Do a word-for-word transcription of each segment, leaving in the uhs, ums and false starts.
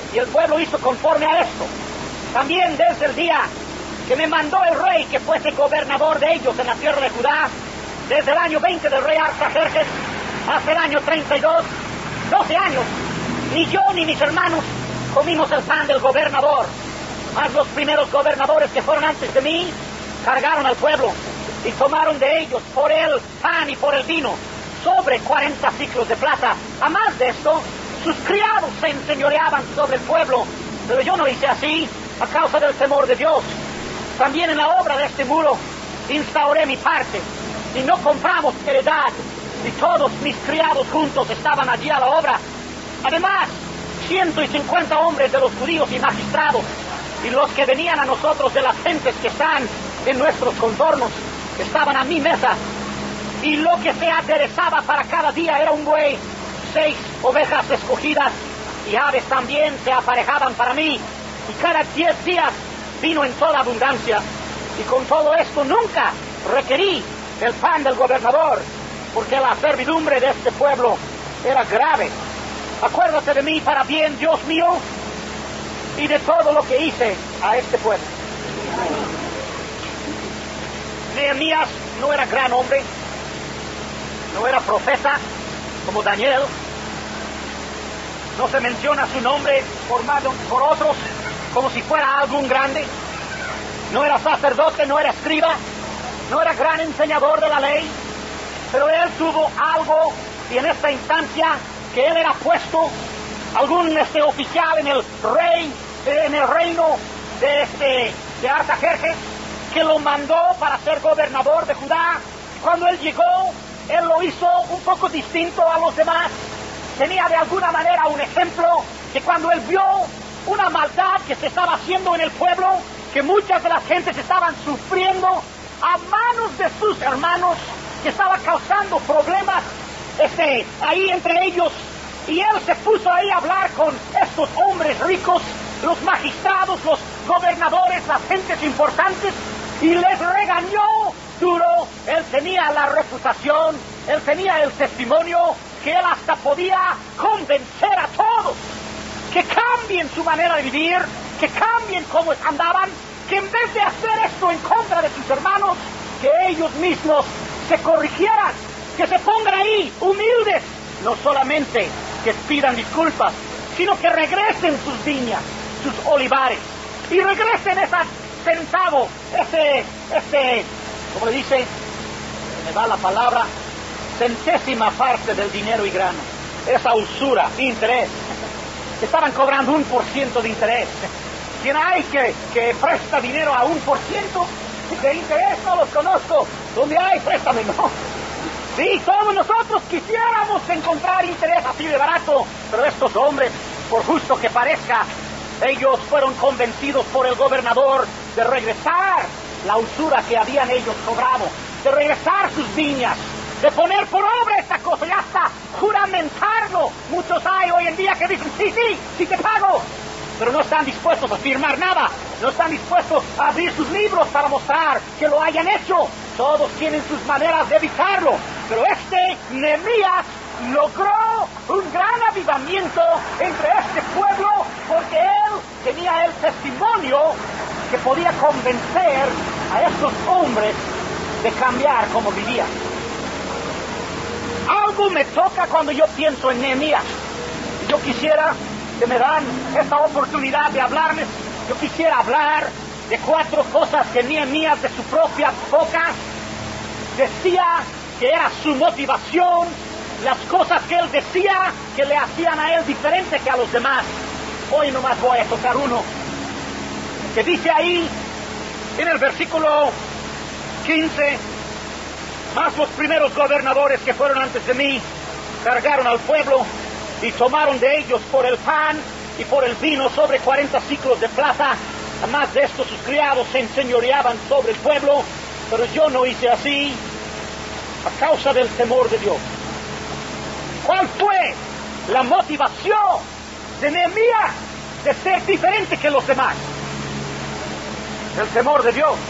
Y el pueblo hizo conforme a esto. También desde el día que me mandó el rey que fuese gobernador de ellos en la tierra de Judá, desde el año veinte del rey Artajerjes hasta el año treinta y dos, doce años, ni yo ni mis hermanos comimos el pan del gobernador. Mas los primeros gobernadores que fueron antes de mí cargaron al pueblo y tomaron de ellos por el pan y por el vino sobre cuarenta ciclos de plata. A más de esto, sus criados se enseñoreaban sobre el pueblo, pero yo no hice así a causa del temor de Dios. También en la obra de este muro instauré mi parte y no compramos heredad, y todos mis criados juntos estaban allí a la obra. Además, ciento y cincuenta hombres de los judíos y magistrados, y los que venían a nosotros de las gentes que están en nuestros contornos, estaban a mi mesa, y lo que se aderezaba para cada día era un buey, seis ovejas escogidas, y aves también se aparejaban para mí, y cada diez días vino en toda abundancia. Y con todo esto nunca requerí el pan del gobernador, porque la servidumbre de este pueblo era grave. Acuérdate de mí para bien, Dios mío, y de todo lo que hice a este pueblo. Nehemías no era gran hombre, no era profeta como Daniel, no se menciona su nombre formado por otros como si fuera algún grande, no era sacerdote, no era escriba, no era gran enseñador de la ley, pero él tuvo algo, y en esta instancia que él era puesto algún este oficial en el rey, en el reino de este de Artajerjes, que lo mandó para ser gobernador de Judá. Cuando él llegó, él lo hizo un poco distinto a los demás. Tenía de alguna manera un ejemplo que cuando él vio una maldad que se estaba haciendo en el pueblo, que muchas de las gentes estaban sufriendo a manos de sus hermanos, que estaba causando problemas este, ahí entre ellos, y él se puso ahí a hablar con estos hombres ricos, los magistrados, los gobernadores, las gentes importantes, y les regañó duro. Él tenía la reputación, él tenía el testimonio, que él hasta podía convencer a todos que cambien su manera de vivir, que cambien cómo andaban, que en vez de hacer esto en contra de sus hermanos, que ellos mismos se corrigieran, que se pongan ahí humildes, no solamente que pidan disculpas, sino que regresen sus viñas, sus olivares, y regresen esa centavo, ese, ese, como le dice, me va la palabra, centésima parte del dinero y grano, esa usura, interés. Estaban cobrando un por ciento de interés. ¿Quién hay que, que presta dinero a un por ciento de interés? No los conozco. ¿Dónde hay? Préstame, no. Sí, todos nosotros quisiéramos encontrar interés así de barato, pero estos hombres, por justo que parezca, ellos fueron convencidos por el gobernador de regresar la usura que habían ellos cobrado, de regresar sus viñas, de poner por obra esta cosa y hasta juramentarlo. Muchos hay hoy en día que dicen, sí, sí, sí te pago, pero no están dispuestos a firmar nada, no están dispuestos a abrir sus libros para mostrar que lo hayan hecho. Todos tienen sus maneras de evitarlo, pero este Nehemías logró un gran avivamiento entre este pueblo, porque él tenía el testimonio que podía convencer a estos hombres de cambiar como vivían. Algo me toca cuando yo pienso en Nehemías. Yo quisiera que me dan esta oportunidad de hablarles. Yo quisiera hablar de cuatro cosas que Nehemías de su propia boca decía que era su motivación, las cosas que él decía que le hacían a él diferente que a los demás. Hoy nomás voy a tocar uno, que dice ahí en el versículo quince, mas los primeros gobernadores que fueron antes de mí cargaron al pueblo y tomaron de ellos por el pan y por el vino sobre cuarenta ciclos de plata. Además de esto, sus criados se enseñoreaban sobre el pueblo, pero yo no hice así a causa del temor de Dios. ¿Cuál fue la motivación de Nehemías de ser diferente que los demás? El temor de Dios.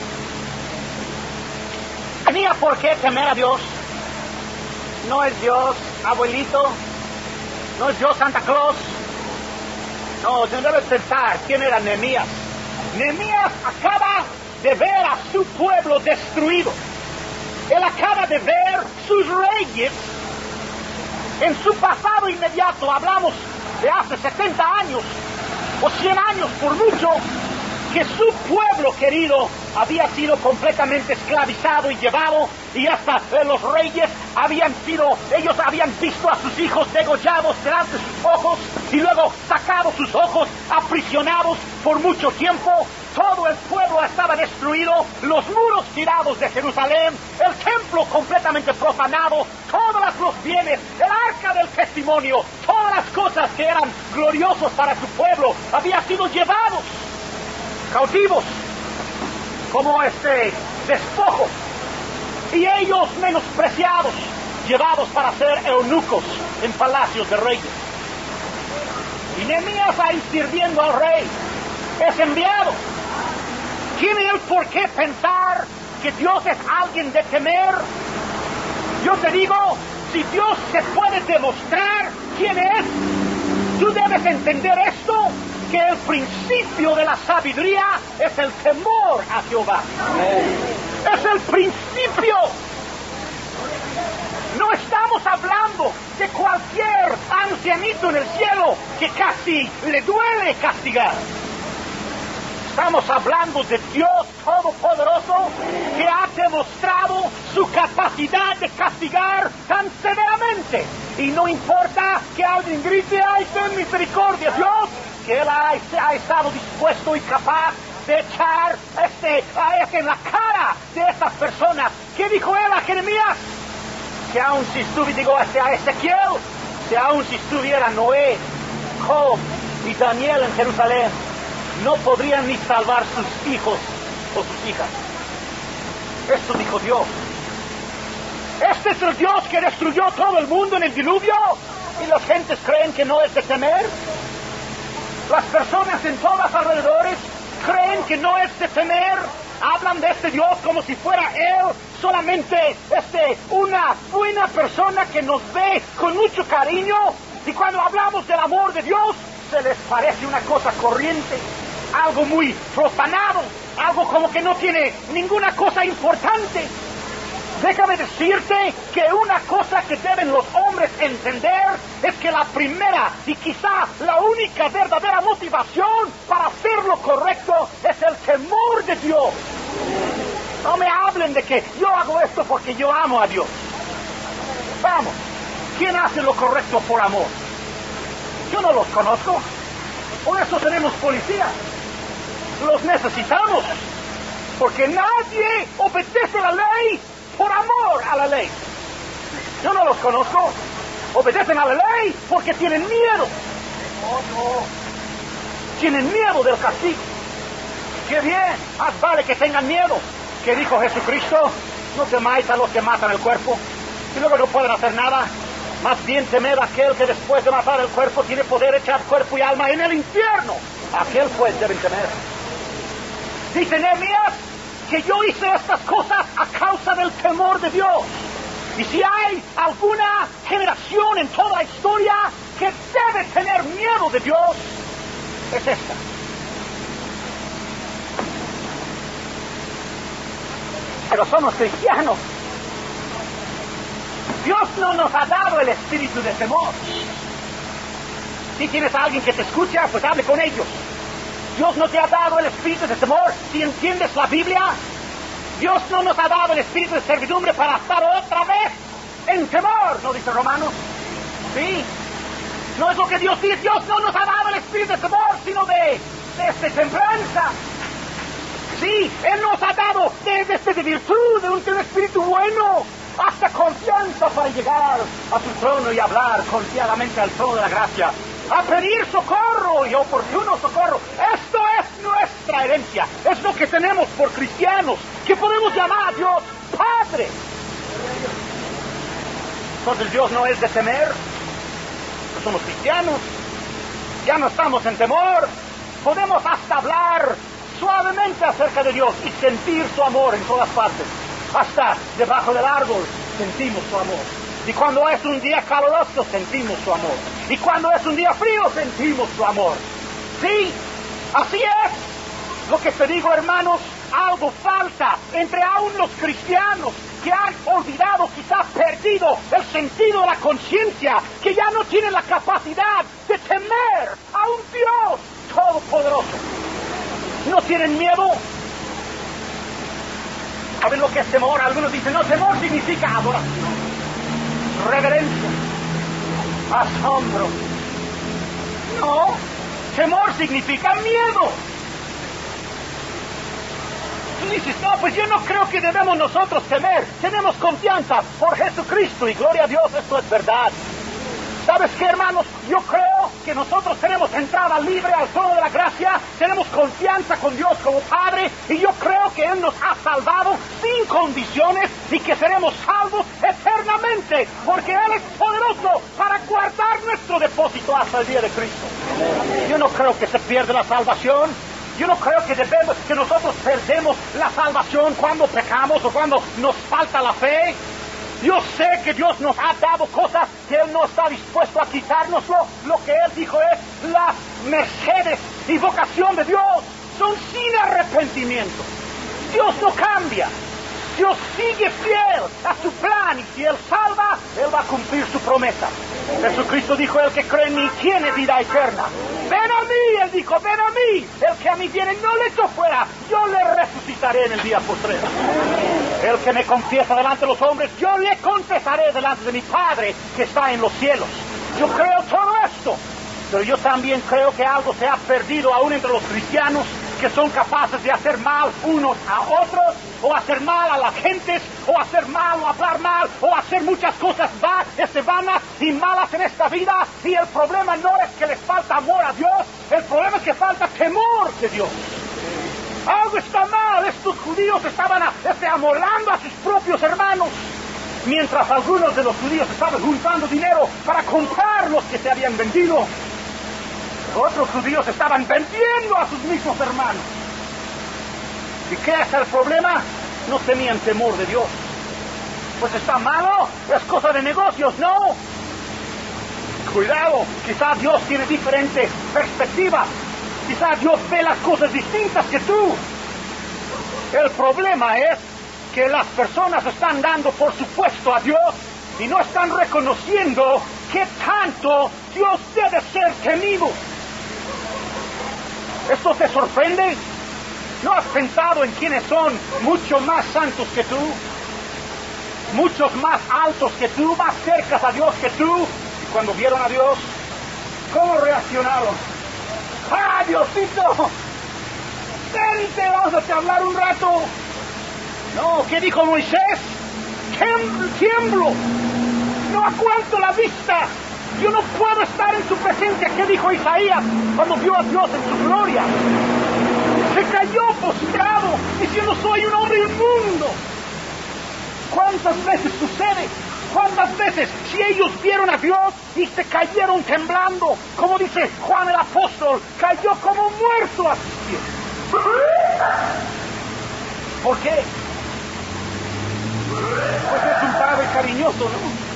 ¿Tenía por qué temer a Dios? No es Dios abuelito, no es Dios Santa Claus, No, no debes pensar quién era Nehemías. Nehemías acaba de ver a su pueblo destruido. Él acaba de ver sus reyes en su pasado inmediato. Hablamos de hace setenta años o cien años por mucho, que su pueblo querido había sido completamente esclavizado y llevado, y hasta eh, los reyes habían sido, ellos habían visto a sus hijos degollados delante de sus ojos, y luego sacados sus ojos, aprisionados por mucho tiempo. Todo el pueblo estaba destruido, los muros tirados de Jerusalén, el templo completamente profanado, todos los bienes, el arca del testimonio, todas las cosas que eran gloriosos para su pueblo habían sido llevados cautivos como este despojo, y ellos menospreciados, llevados para ser eunucos en palacios de reyes. Y Nehemías ahí sirviendo al rey es enviado. ¿Tiene él por qué pensar que Dios es alguien de temer? Yo te digo, si Dios se puede demostrar quién es, tú debes entender esto, que el principio de la sabiduría es el temor a Jehová. Es el principio. No estamos hablando de cualquier ancianito en el cielo que casi le duele castigar. Estamos hablando de Dios Todopoderoso, que ha demostrado su capacidad de castigar tan severamente. Y no importa que alguien grite, ¡ay, ten misericordia, Dios!, que Él ha, ha estado dispuesto y capaz de echar este, a este en la cara de estas personas. ¿Qué dijo Él a Jeremías? Que aun si estuviera, digo, a Ezequiel, que aun si estuviera Noé, Job y Daniel en Jerusalén, no podrían ni salvar sus hijos o sus hijas. Esto dijo Dios. Este es el Dios que destruyó todo el mundo en el diluvio, y las gentes creen que no es de temer. Las personas en todos alrededores creen que no es de temer. Hablan de este Dios como si fuera Él solamente este, una buena persona que nos ve con mucho cariño, y cuando hablamos del amor de Dios, se les parece una cosa corriente, algo muy profanado, algo como que no tiene ninguna cosa importante. Déjame decirte que una cosa que deben los hombres entender es que la primera y quizá la única verdadera motivación para hacer lo correcto es el temor de Dios. No me hablen de que yo hago esto porque yo amo a Dios. Vamos, ¿quién hace lo correcto por amor? Yo no los conozco. Por eso tenemos policías. Los necesitamos, porque nadie obedece la ley por amor a la ley. Yo no los conozco. Obedecen a la ley porque tienen miedo. Tienen miedo del castigo. ¡Qué bien! Más vale que tengan miedo. ¿Qué dijo Jesucristo? No temáis a los que matan el cuerpo y luego no pueden hacer nada. Más bien temed a aquel que después de matar el cuerpo tiene poder echar cuerpo y alma en el infierno. Aquel pues deben temer. Dice Nehemías que yo hice estas cosas a causa del temor de Dios. Y si hay alguna generación en toda la historia que debe tener miedo de Dios, es esta. Pero somos cristianos. Dios no nos ha dado el espíritu de temor. Si tienes a alguien que te escucha, pues hable con ellos. Dios no te ha dado el espíritu de temor si entiendes la Biblia. Dios no nos ha dado el espíritu de servidumbre para estar otra vez en temor, ¿no dice Romanos? Sí. No es lo que Dios dice. Dios no nos ha dado el espíritu de temor, sino de, de, de templanza. Sí, Él nos ha dado de, de, de virtud, de un, de un espíritu bueno, hasta confianza para llegar a su trono y hablar confiadamente al trono de la gracia, a pedir socorro y oportuno socorro. Esto es nuestra herencia, es lo que tenemos por cristianos, que podemos llamar a Dios Padre. Entonces Dios no es de temer, no somos cristianos, ya no estamos en temor, podemos hasta hablar suavemente acerca de Dios y sentir su amor en todas partes. Hasta debajo del árbol sentimos su amor. Y cuando es un día caluroso sentimos su amor. Y cuando es un día frío sentimos su amor. Sí, así es. Lo que te digo, hermanos, algo falta entre aún los cristianos que han olvidado, quizás perdido el sentido de la conciencia, que ya no tienen la capacidad de temer a un Dios todopoderoso. ¿No tienen miedo? ¿Saben lo que es temor? Algunos dicen, no, temor significa adoración, reverencia, asombro. No, temor significa miedo. Tú dices, no, pues yo no creo que debemos nosotros temer. Tenemos confianza por Jesucristo y gloria a Dios, esto es verdad. ¿Sabes qué, hermanos? Yo creo que nosotros tenemos entrada libre al trono de la gracia, tenemos confianza con Dios como Padre, y yo creo que Él nos ha salvado sin condiciones y que seremos salvos eternamente, porque Él es poderoso para guardar nuestro depósito hasta el día de Cristo. Yo no creo que se pierda la salvación. Yo no creo que debemos, que nosotros perdemos la salvación cuando pecamos o cuando nos falta la fe. Yo sé que Dios nos ha dado cosas que Él no está dispuesto a quitárnoslo. Lo que Él dijo es, las mercedes y vocación de Dios son sin arrepentimiento. Dios no cambia. Dios sigue fiel a su plan, y si Él salva, Él va a cumplir su promesa. Jesucristo dijo, el que cree en mí tiene vida eterna. Ven a mí, Él dijo, ven a mí. El que a mí viene no le echo fuera, yo le resucitaré en el día postrero. El que me confiesa delante de los hombres, yo le confesaré delante de mi Padre que está en los cielos. Yo creo todo esto, pero yo también creo que algo se ha perdido aún entre los cristianos, que son capaces de hacer mal unos a otros, o hacer mal a las gentes, o hacer mal o hablar mal, o hacer muchas cosas va, este, vanas y malas en esta vida. Y el problema no es que les falta amor a Dios, el problema es que falta temor de Dios. Algo está mal. Estos judíos estaban este, amolando a sus propios hermanos, mientras algunos de los judíos estaban juntando dinero para comprar los que se habían vendido. Otros judíos estaban vendiendo a sus mismos hermanos. ¿Y qué es el problema? No tenían temor de Dios. Pues está malo, es cosa de negocios, ¿no? Cuidado, quizás Dios tiene diferente perspectiva. Quizás Dios ve las cosas distintas que tú. El problema es que las personas están dando por supuesto a Dios y no están reconociendo que tanto Dios debe ser temido. ¿Esto te sorprende? ¿No has pensado en quienes son mucho más santos que tú? Muchos más altos que tú, más cercas a Dios que tú. Y cuando vieron a Dios, ¿cómo reaccionaron? ¡Ah, Diosito! ¡Vente, vamos a hablar un rato! No, ¿qué dijo Moisés? Tiemblo, tiemblo, no aguanto la vista. Yo no puedo estar en su presencia. ¿Qué dijo Isaías cuando vio a Dios en su gloria? Se cayó postrado, diciendo, soy un hombre inmundo. ¿Cuántas veces sucede? ¿Cuántas veces? Si ellos vieron a Dios y se cayeron temblando, como dice Juan el apóstol, cayó como muerto a sus pies. ¿Por qué? Pues es un padre cariñoso, ¿no?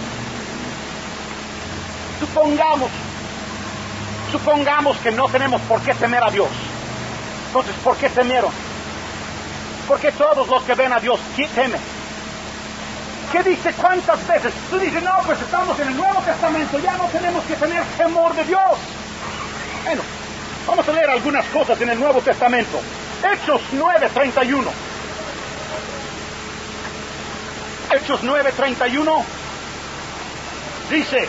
Supongamos, supongamos que no tenemos por qué temer a Dios. Entonces, ¿por qué temieron? Porque todos los que ven a Dios temen. ¿Qué dice? ¿Cuántas veces? Tú dices, no, pues estamos en el Nuevo Testamento, ya no tenemos que tener temor de Dios. Bueno, vamos a leer algunas cosas en el Nuevo Testamento. Hechos nueve treinta y uno. Hechos nueve treinta y uno dice,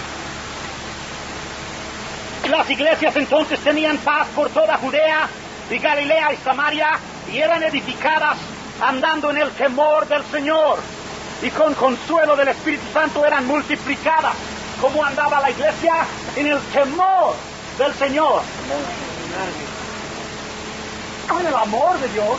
las iglesias entonces tenían paz por toda Judea y Galilea y Samaria, y eran edificadas andando en el temor del Señor, y con consuelo del Espíritu Santo eran multiplicadas. ¿Cómo andaba la iglesia? En el temor del Señor. En el amor de Dios.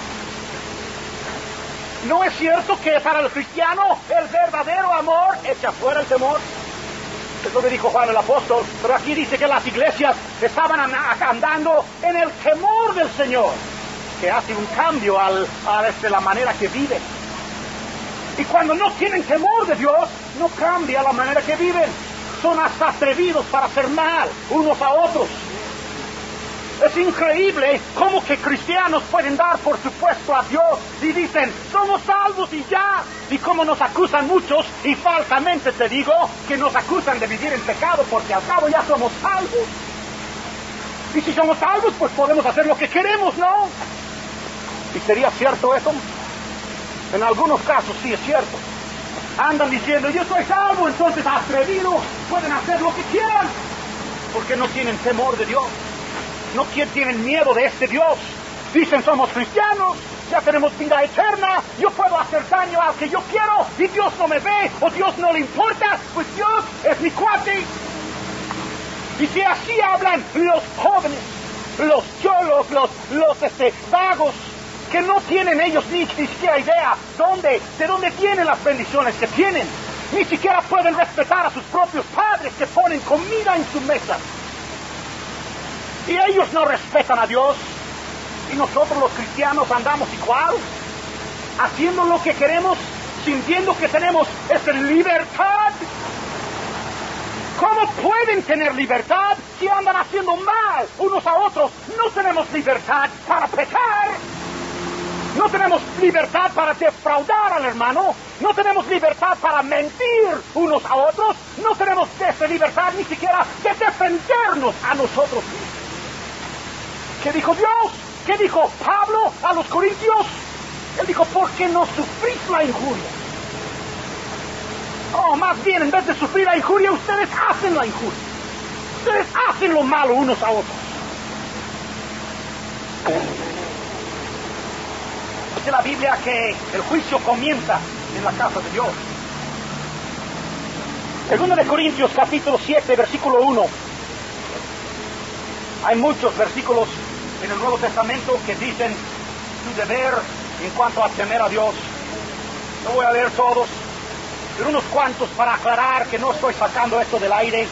¿No es cierto que para el cristiano el verdadero amor echa fuera el temor? Es lo que dijo Juan el apóstol. Pero aquí dice que las iglesias estaban andando en el temor del Señor, que hace un cambio al, a desde la manera que viven. Y cuando no tienen temor de Dios, no cambia la manera que viven. Son hasta atrevidos para hacer mal unos a otros. Es Es increíble cómo que cristianos pueden dar por supuesto a Dios y dicen, somos salvos y ya. Y cómo nos acusan muchos, y falsamente te digo, que nos acusan de vivir en pecado porque al cabo ya somos salvos. Y si somos salvos, pues podemos hacer lo que queremos, ¿no? ¿Y sería cierto eso? En algunos casos sí es cierto. Andan diciendo, yo soy salvo, entonces atrevidos, pueden hacer lo que quieran. Porque no tienen temor de Dios. No tienen miedo de este Dios. Dicen, somos cristianos, ya tenemos vida eterna, yo puedo hacer daño al que yo quiero, y Dios no me ve, o Dios no le importa, pues Dios es mi cuate. Y si así hablan los jóvenes, los cholos, los, los este, vagos, que no tienen ellos ni, ni siquiera idea dónde, de dónde vienen las bendiciones que tienen, ni siquiera pueden respetar a sus propios padres que ponen comida en su mesa. Y ellos no respetan a Dios. Y nosotros los cristianos andamos igual, haciendo lo que queremos, sintiendo que tenemos esa libertad. ¿Cómo pueden tener libertad si andan haciendo mal unos a otros? No tenemos libertad para pecar. No tenemos libertad para defraudar al hermano. No tenemos libertad para mentir unos a otros. No tenemos esa libertad ni siquiera de defendernos a nosotros mismos. ¿Qué dijo Dios? ¿Qué dijo Pablo a los corintios? Él dijo, ¿por qué no sufrís la injuria? Oh, más bien, en vez de sufrir la injuria, ustedes hacen la injuria. Ustedes hacen lo malo unos a otros. Dice la Biblia que el juicio comienza en la casa de Dios. Segundo de Corintios, capítulo siete, versículo uno. Hay muchos versículos en el Nuevo Testamento que dicen su deber en cuanto a temer a Dios. No voy a leer todos, pero unos cuantos para aclarar que no estoy sacando esto del aire.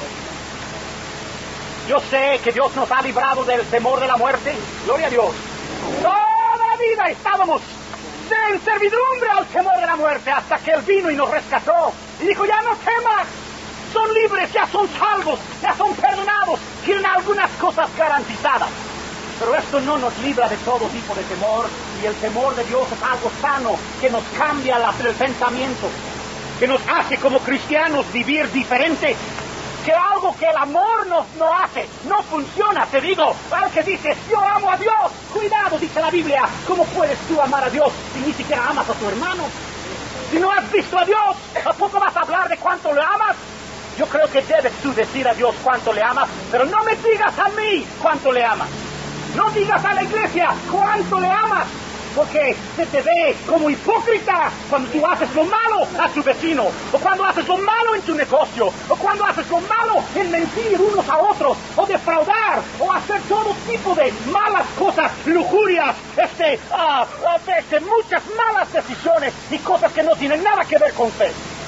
Yo sé que Dios nos ha librado del temor de la muerte. Gloria a Dios. Toda la vida estábamos en servidumbre al temor de la muerte hasta que Él vino y nos rescató. Y dijo, ya no temas. Son libres, ya son salvos, ya son perdonados. Tienen algunas cosas garantizadas. Pero esto no nos libra de todo tipo de temor. Y el temor de Dios es algo sano, que nos cambia la, el pensamiento, que nos hace como cristianos vivir diferente, que algo que el amor no, no hace, no funciona. Te digo, al que dice, yo amo a Dios, cuidado, dice la Biblia, ¿cómo puedes tú amar a Dios si ni siquiera amas a tu hermano? Si no has visto a Dios, ¿a poco vas a hablar de cuánto le amas? Yo creo que debes tú decir a Dios cuánto le amas, pero no me digas a mí cuánto le amas. No digas a la iglesia cuánto le amas, porque se te ve como hipócrita cuando tú haces lo malo a tu vecino, o cuando haces lo malo en tu negocio, o cuando haces lo malo en mentir unos a otros, o defraudar, o hacer todo tipo de malas cosas, lujurias, este, uh, este, muchas malas decisiones y cosas que no tienen nada que ver con fe.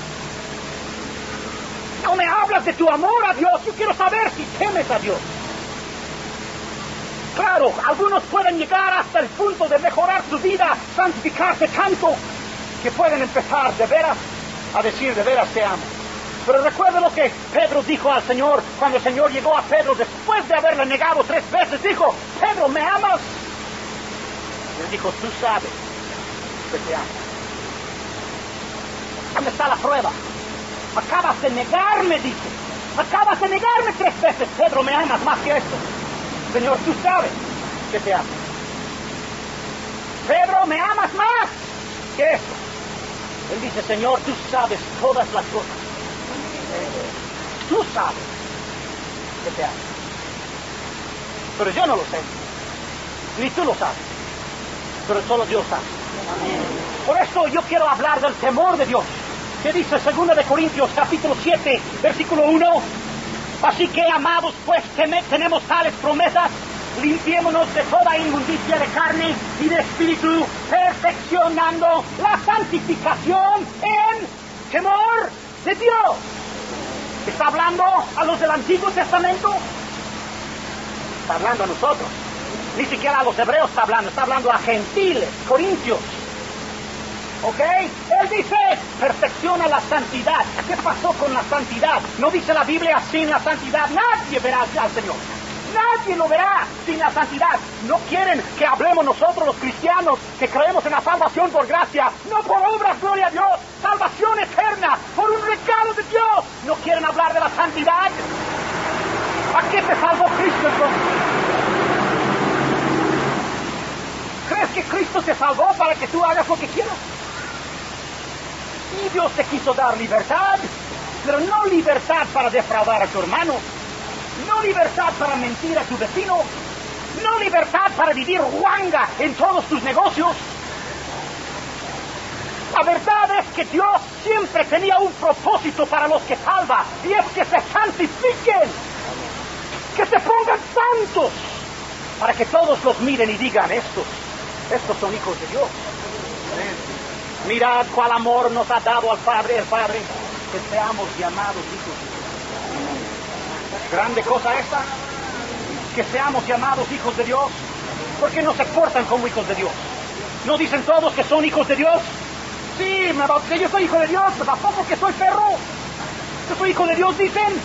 No me hablas de tu amor a Dios, yo quiero saber si temes a Dios. Claro, algunos pueden llegar hasta el punto de mejorar su vida, santificarse tanto, que pueden empezar de veras a decir de veras te amo. Pero recuerda lo que Pedro dijo al Señor, cuando el Señor llegó a Pedro después de haberle negado tres veces, dijo, Pedro, ¿me amas? Y él dijo, tú sabes que te amo. ¿Dónde está la prueba? Acabas de negarme, dice. Acabas de negarme tres veces. Pedro, ¿me amas más que esto? Señor, tú sabes que te amo. Pedro, ¿me amas más que esto? Él dice, Señor, tú sabes todas las cosas. Tú sabes que te amo. Pero yo no lo sé. Ni tú lo sabes. Pero solo Dios sabe. Por eso yo quiero hablar del temor de Dios. ¿Qué dice segunda de Corintios capítulo siete, versículo uno? Así que, amados, pues tenemos tales promesas, limpiémonos de toda inmundicia de carne y de espíritu, perfeccionando la santificación en temor de Dios. ¿Está hablando a los del Antiguo Testamento? Está hablando a nosotros. Ni siquiera a los hebreos está hablando, está hablando a gentiles, corintios. ¿Ok? Él dice, perfecciona la santidad. ¿Qué pasó con la santidad? No dice la Biblia, sin la santidad nadie verá al Señor. Nadie lo verá sin la santidad. No quieren que hablemos nosotros los cristianos que creemos en la salvación por gracia, no por obras, gloria a Dios. Salvación eterna por un regalo de Dios. No quieren hablar de la santidad. ¿A qué te salvó Cristo entonces? ¿Crees que Cristo te salvó para que tú hagas lo que quieras? Y Dios te quiso dar libertad, pero no libertad para defraudar a tu hermano, no libertad para mentir a tu vecino, no libertad para vivir guanga en todos tus negocios. La verdad es que Dios siempre tenía un propósito para los que salva, y es que se santifiquen, que se pongan santos, para que todos los miren y digan, estos, estos son hijos de Dios. Mirad cuál amor nos ha dado al Padre, el Padre, que seamos llamados hijos de Dios. Grande cosa esta, que seamos llamados hijos de Dios, porque no se portan como hijos de Dios. ¿No dicen todos que son hijos de Dios? Sí, me bauticé, yo soy hijo de Dios, pero ¿a poco que soy perro? ¿Yo soy hijo de Dios, dicen?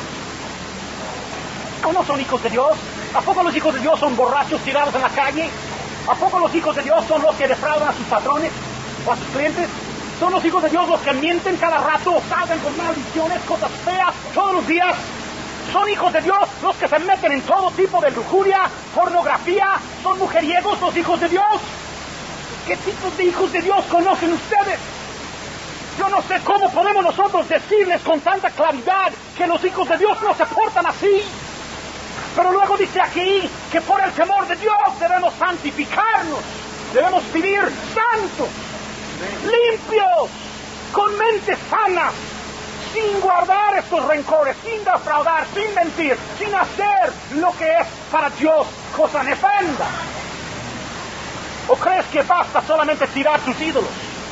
¿O no son hijos de Dios? ¿A poco los hijos de Dios son borrachos tirados en la calle? ¿A poco los hijos de Dios son los que defraudan a sus patrones o a sus clientes? ¿Son los hijos de Dios los que mienten cada rato, salgan con maldiciones, cosas feas todos los días? ¿Son hijos de Dios los que se meten en todo tipo de lujuria, pornografía? ¿Son mujeriegos los hijos de Dios? ¿Qué tipos de hijos de Dios conocen ustedes? Yo no sé cómo podemos nosotros decirles con tanta claridad que los hijos de Dios no se portan así. Pero luego dice aquí que por el temor de Dios debemos santificarnos, debemos vivir santos, limpios, con mente sana, sin guardar estos rencores, sin defraudar, sin mentir, sin hacer lo que es para Dios cosa nefanda. ¿O crees que basta solamente tirar tus ídolos?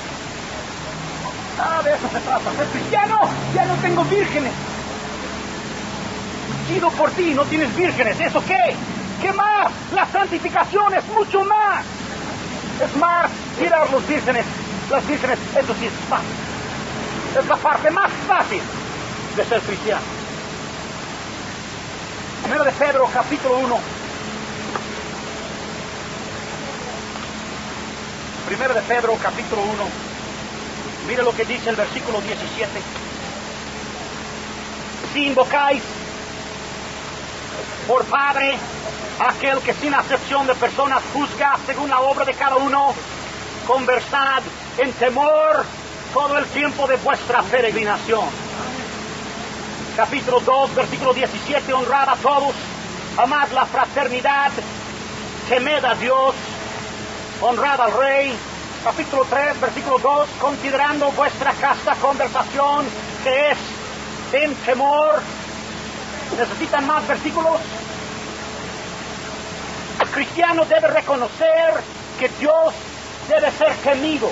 Ah, de eso se trata. Ser cristiano, ya no tengo vírgenes. Pido por ti, no tienes vírgenes. ¿Eso qué? ¿Qué más? La santificación es mucho más. Es más, tirar los vírgenes, las vírgenes, eso sí es fácil. Es la parte más fácil de ser cristiano. Primero de Pedro, capítulo uno. Primero de Pedro, capítulo uno. Mire lo que dice el versículo diecisiete. Si invocáis por Padre aquel que sin acepción de personas juzga según la obra de cada uno, conversad en temor todo el tiempo de vuestra peregrinación. Capítulo dos, versículo diecisiete. Honrad a todos, amad la fraternidad, temed a Dios, honrad al Rey. Capítulo tres, versículo dos. Considerando vuestra casta conversación, que es en temor. ¿Necesitan más versículos? El cristiano debe reconocer que Dios debe ser temido.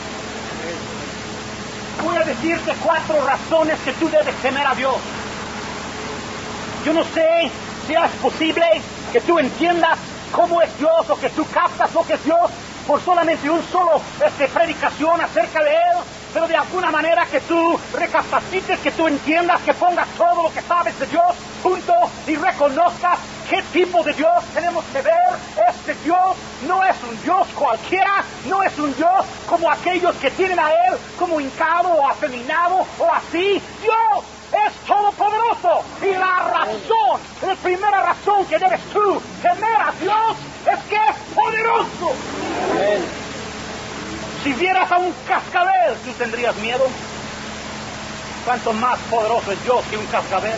Voy a decirte cuatro razones que tú debes temer a Dios. Yo no sé si es posible que tú entiendas cómo es Dios o que tú captas lo que es Dios por solamente un solo este, predicación acerca de Él, pero de alguna manera que tú recapacites, que tú entiendas, que pongas todo lo que sabes de Dios junto y reconozcas qué tipo de Dios tenemos que ver. Este Dios no es un Dios cualquiera, no es un Dios como aquellos que tienen a Él como hincado o afeminado o así. Dios es todopoderoso, y la razón, la primera razón que debes tú temer a Dios es que es poderoso. Amén. Si vieras a un cascabel, ¿tú tendrías miedo? ¿Cuánto más poderoso es Dios que un cascabel?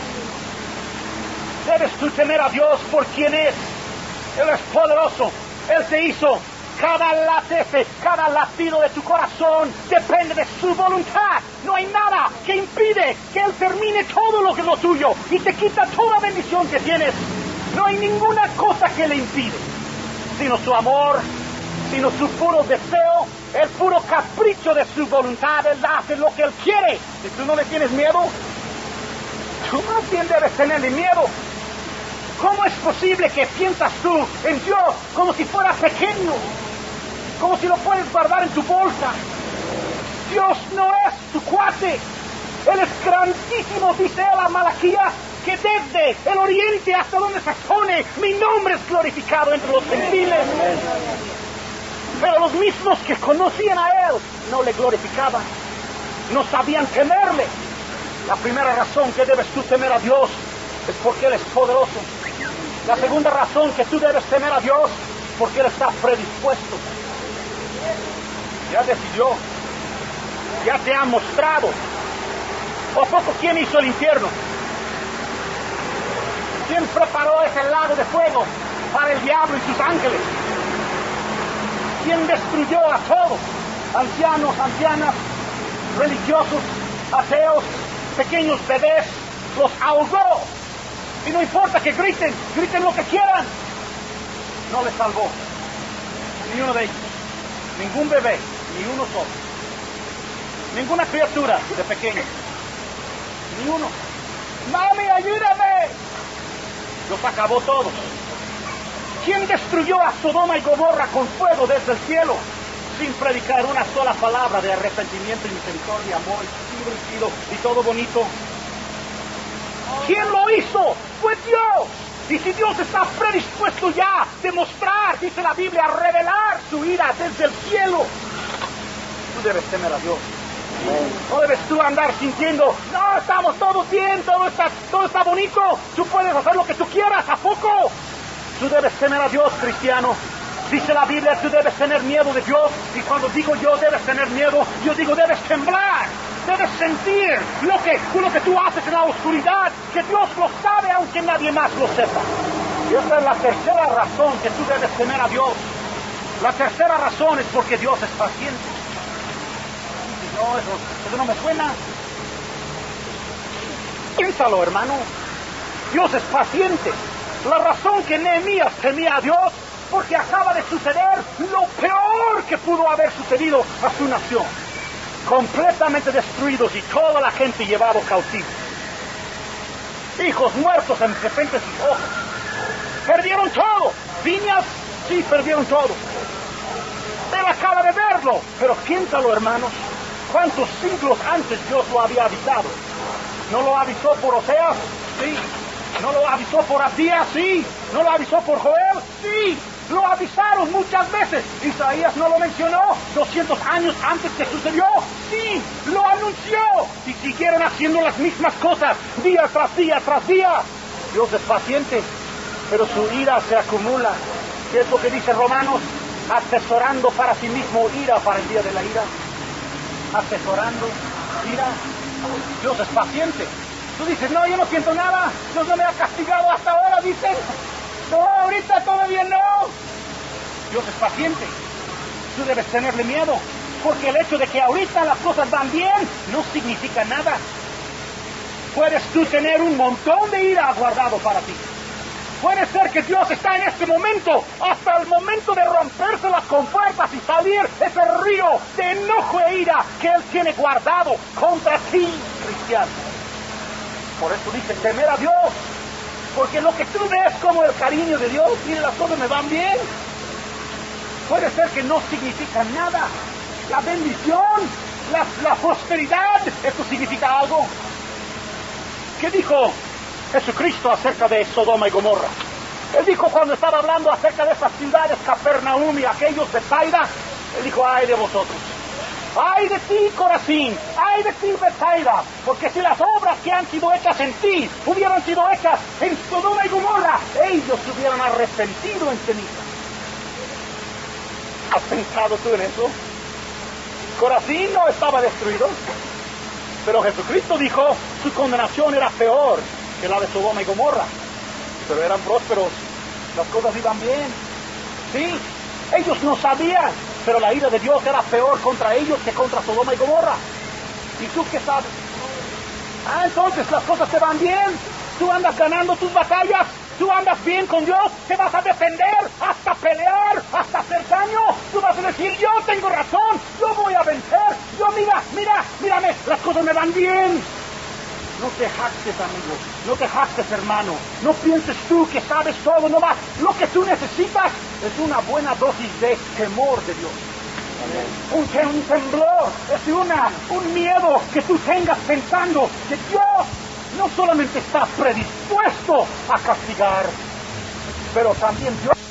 Debes tú temer a Dios por quien es. Él es poderoso. Él te hizo. Cada latete, cada latido de tu corazón depende de su voluntad. No hay nada que impide que Él termine todo lo que es lo tuyo y te quita toda bendición que tienes. No hay ninguna cosa que le impide, sino su amor, sino su puro deseo, el puro capricho de su voluntad. Él hace lo que Él quiere. Si tú no le tienes miedo, tú más bien debes tenerle miedo. ¿Cómo es posible que piensas tú en Dios como si fuera pequeño? Como si lo puedes guardar en tu bolsa. Dios no es tu cuate. Él es grandísimo, dice él a Malaquías, que desde el oriente hasta donde se pone, mi nombre es glorificado entre los gentiles. Pero los mismos que conocían a Él no le glorificaban, no sabían temerle. La primera razón que debes tú temer a Dios es porque Él es poderoso. La segunda razón que tú debes temer a Dios es porque Él está predispuesto. Ya decidió, ya te ha mostrado. ¿O poco quién hizo el infierno? ¿Quién preparó ese lago de fuego para el diablo y sus ángeles? ¿Quién destruyó a todos? Ancianos, ancianas, religiosos, ateos, pequeños bebés, los ahogó. Y no importa que griten, griten lo que quieran. No les salvó. Ni uno de ellos. Ningún bebé, ni uno solo. Ninguna criatura de pequeño. Ni uno. ¡Mami, ayúdame! Los acabó todos. ¿Quién destruyó a Sodoma y Gomorra con fuego desde el cielo sin predicar una sola palabra de arrepentimiento y misericordia, amor y divertido y todo bonito? ¿Quién lo hizo? Fue Dios. Y si Dios está predispuesto ya a demostrar, dice la Biblia, a revelar su ira desde el cielo, tú debes temer a Dios. No debes tú andar sintiendo, no, estamos todos bien, todo está, todo está bonito, tú puedes hacer lo que tú quieras, ¿a poco? Tú debes temer a Dios, cristiano. Dice la Biblia, tú debes tener miedo de Dios. Y cuando digo yo debes tener miedo, yo digo debes temblar. Debes sentir lo que, lo que tú haces en la oscuridad, que Dios lo sabe aunque nadie más lo sepa. Y esta es la tercera razón que tú debes temer a Dios. La tercera razón es porque Dios es paciente. No, eso, eso no me suena. Piénsalo, hermano. Dios es paciente. La razón que Nehemías temía a Dios, porque acaba de suceder lo peor que pudo haber sucedido a su nación. Completamente destruidos y toda la gente llevado cautivo. Hijos muertos en frente de sus ojos. Perdieron todo. Viñas, sí, perdieron todo. Él acaba de verlo. Pero piénsalo, hermanos. ¿Cuántos siglos antes Dios lo había avisado? ¿No lo avisó por Oseas? Sí. ¿No lo avisó por Abdías? Sí. ¿No lo avisó por Joel? Sí. Lo avisaron muchas veces. Isaías no lo mencionó doscientos años antes que sucedió. Sí, lo anunció. Y siguieron haciendo las mismas cosas día tras día tras día. Dios es paciente, pero su ira se acumula. ¿Qué es lo que dice Romanos? Atesorando para sí mismo ira para el día de la ira. Atesorando ira. Dios es paciente. Tú dices, no, yo no siento nada. Dios no me ha castigado hasta ahora, dicen. No, ahorita todavía no. Dios es paciente. Tú debes tenerle miedo, porque el hecho de que ahorita las cosas van bien no significa nada. Puedes tú tener un montón de ira guardado para ti. Puede ser que Dios está en este momento, hasta el momento de romperse las compuertas y salir ese río de enojo e ira que Él tiene guardado contra ti, cristiano. Por eso dice, temer a Dios. Porque lo que tú ves como el cariño de Dios, mire, las cosas me van bien. Puede ser que no significa nada. La bendición, la, la prosperidad, ¿esto significa algo? ¿Qué dijo Jesucristo acerca de Sodoma y Gomorra? Él dijo cuando estaba hablando acerca de esas ciudades, Capernaum y aquellos de Bethsaida, Él dijo, ay de vosotros. ¡Ay de ti, Corazín! ¡Ay de ti, Bethsaida! Porque si las obras que han sido hechas en ti hubieran sido hechas en Sodoma y Gomorra, ellos se hubieran arrepentido en ceniza. ¿Has pensado tú en eso? Corazín no estaba destruido, pero Jesucristo dijo su condenación era peor que la de Sodoma y Gomorra. Pero eran prósperos, las cosas iban bien. Sí, ellos no sabían, pero la ira de Dios era peor contra ellos que contra Sodoma y Gomorra. ¿Y tú qué sabes? Ah, entonces las cosas te van bien. Tú andas ganando tus batallas. Tú andas bien con Dios. Te vas a defender hasta pelear, hasta hacer daño. Tú vas a decir, yo tengo razón. Yo voy a vencer. Yo, mira, mira, mírame. Las cosas me van bien. No te jactes, amigo. No te jactes, hermano. No pienses tú que sabes todo, no más. Lo que tú necesitas es una buena dosis de temor de Dios. Un, un temblor, es una, un miedo que tú tengas pensando que Dios no solamente está predispuesto a castigar, pero también Dios